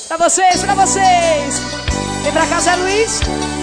Pra vocês, pra vocês. Vem pra cá, Zé Luiz.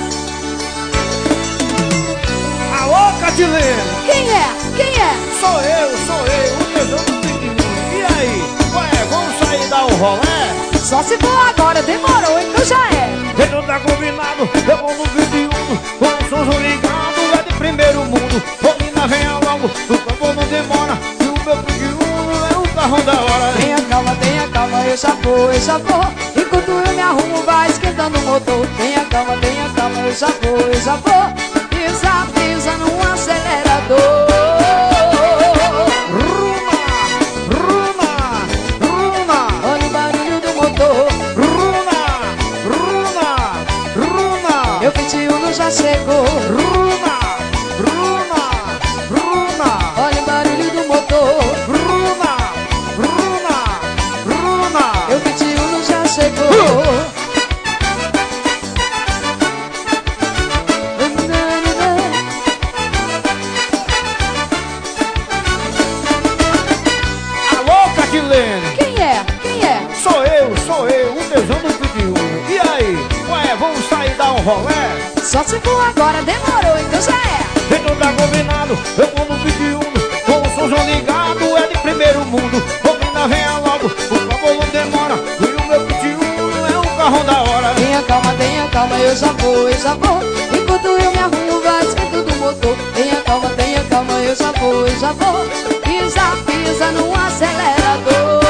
Alô, Catilene. Quem é? Quem é? Sou eu, o tesão do pequeno. E aí? Ué, vamos sair dar um rolé? Só se for agora, demorou, então já é. Ele não tá combinado, eu vou no 21. Com o somzão ligado, é de primeiro mundo. Ô mina, venha logo, por favor, não demora. E o meu 21 é o carro da hora. Tenha calma, eu já vou, eu já vou. Enquanto eu me arrumo, vai esquentando o motor. Tenha calma, eu já vou, eu já vou. Pisa, pisa no acelerador. Olha o barulho do motor. Meu 21 já chegou. Olha o barulho do motor. Meu 21 já chegou. Alô, Catilene. Quem é? Quem é? Sou eu, o tesão do 21. E aí? Ué, vamos sair dar um rolé? Só se for agora, demorou, então já é. Ele não tá combinado, eu vou no 21. Com o somzão ligado, é de primeiro mundo. Ô mina, venha logo, por favor, não demora. E o meu 21 é o carro da hora. Tenha calma, eu já vou, eu já vou. Enquanto eu me arrumo, vai esquentando o motor. Tenha calma, eu já vou, eu já vou. Pisa, pisa no acelerador.